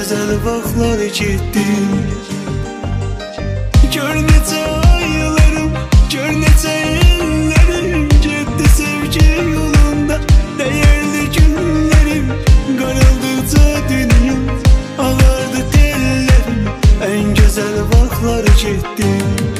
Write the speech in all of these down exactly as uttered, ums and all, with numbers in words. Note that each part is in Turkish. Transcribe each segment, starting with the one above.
gözəl vaxtlar getdi. Gör necə aylarım, gör necə illərim getdi sevgi yolunda. Dəyərli günlərim qaraldıqca dünya ağardı tellərim. Ən gözəl vaxtlar getdi.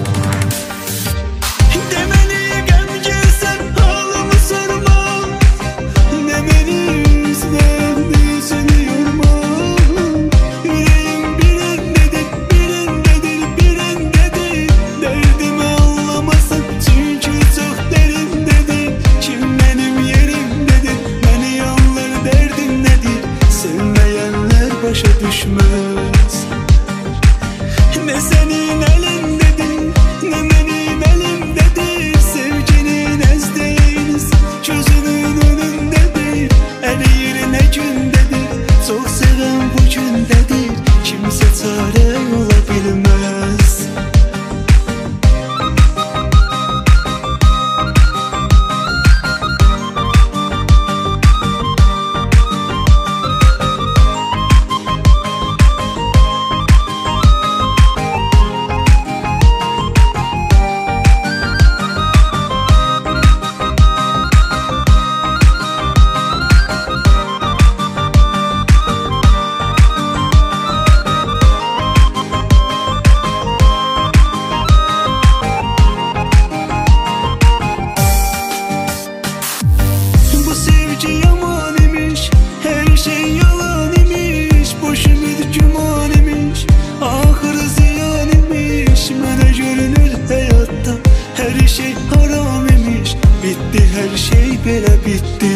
Başa düşmez. Ne senin elindedir, ne benim elimdedir. Sevginin ezdeyiz, gözünün önündedir. Eriyir ne gündedir, çok seven bu gündedir. Kimse çare olabilmez. Her şey yalan imiş, boş ümid güman imiş. Ahırı ziyan imiş, mənə görünür həyatda her şey haram imiş. Bitti her şey belə bitti.